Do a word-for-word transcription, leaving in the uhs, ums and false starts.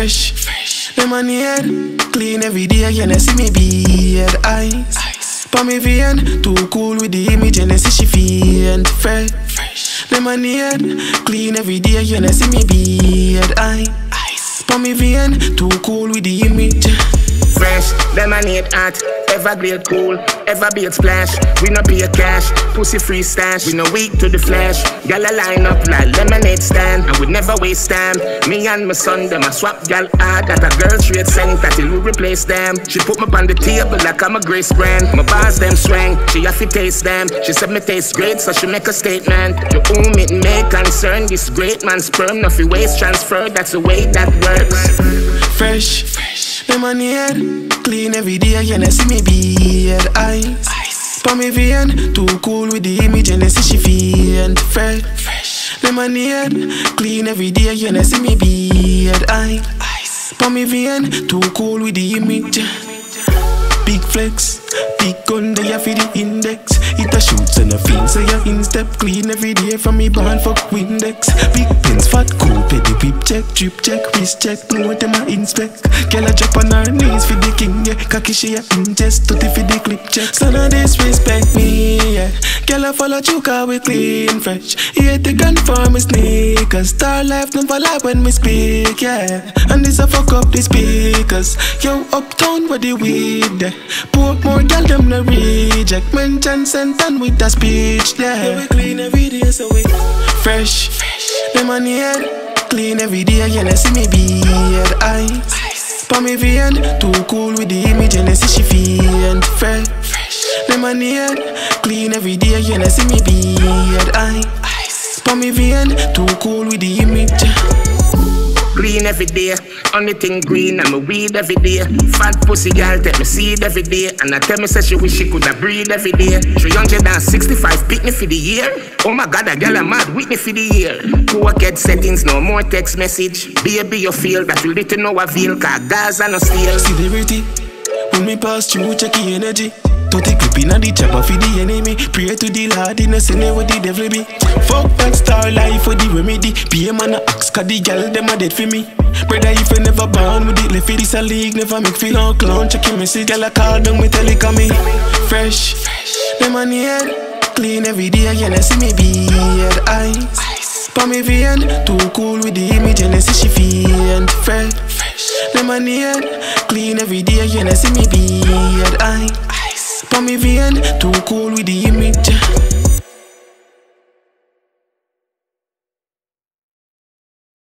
Fresh, fresh. Lemonade, clean every day, you know see me beard eyes. Ice. Pa me vein, too cool with the image, and I see she faint. Fresh, fresh. Lemonade, clean every day, you know see me beard eyes. Ice. Pa me vein, too cool with the image. Fresh, lemonade hot, evergreen cool, ever be a splash. We no pay cash, pussy free stash. We no weak to the flash. Gal a line up like lemonade stand, and we never waste time. Me and my son, them a swap gal hard. That a girl straight sent that till we replace them. She put me on the table like I'm a Grace brand. My bars them swing, she have to taste them. She said me taste great, so she make a statement. To whom it may concern, this great man's sperm, nothing waste transfer. That's the way that works. Fresh, fresh. Lemonade, clean every day, you know see me beard eyes. Ice. Pa me vein, too cool with the image, and I see she faint. Fresh, fresh. Lemonade, clean every day, you know see me beard eyes. Ice. Pa me vein, too cool with the image. Big flex, big gun there for the index. It a shoots and a fin, so you in step clean every day from me band fuck Windex. Big pins, fat cool, petty pip check, drip check, wrist check, know what them a inspect. Girl a drop on her knees for the king, yeah. Cocky she a ingest, tutty for the clip check. So no disrespect me, yeah. Girl a follow chuka we clean fresh. He hate the gun for me sneakers. Star life never lie when me speak, yeah. And this a fuck up the speakers. Yo uptown where the weed there. Poke more girl them no reject. Mention sentence with a speech there. Yeah. We clean every day so we fresh, fresh. Lemonade, clean every day, you know see me beard eyes. Ice. Pa me vein, too cool with the image, and I see she faint. Fresh, fresh. Lemonade, clean every day, you know see me beard eyes. Ice. Pa me vein, too cool with the image. Green every day, only thing green, I'm a weed every day. Fat pussy girl take me seed every day, and I tell me say she wish she coulda breed every day. three hundred sixty-five pick me for the year. Oh my God, a girl a mad with me for the year. Poor kid settings, no more text message. Baby you feel that you little know a veil, cause Gaza no steal. Celebrity, when me pass through check the energy. Thirty clip inna the chopper for the enemy. Pray to the Lord in a sin where the devil be. Fuck that star life for the remedy. P M and a axe cause the girl them a dead for me. Brother if you never born with it left for this a league. Never make feel no clown check your message. Girl a call down me tell it come me. Fresh, fresh. Lemonade, clean every day, you know see me beard eyes. Ice. Pa me vein, too cool with the image, and I see she faint. Fresh, fresh. Lemonade, clean every day, you know see me beard eyes. Pa me vein, too cool with the image.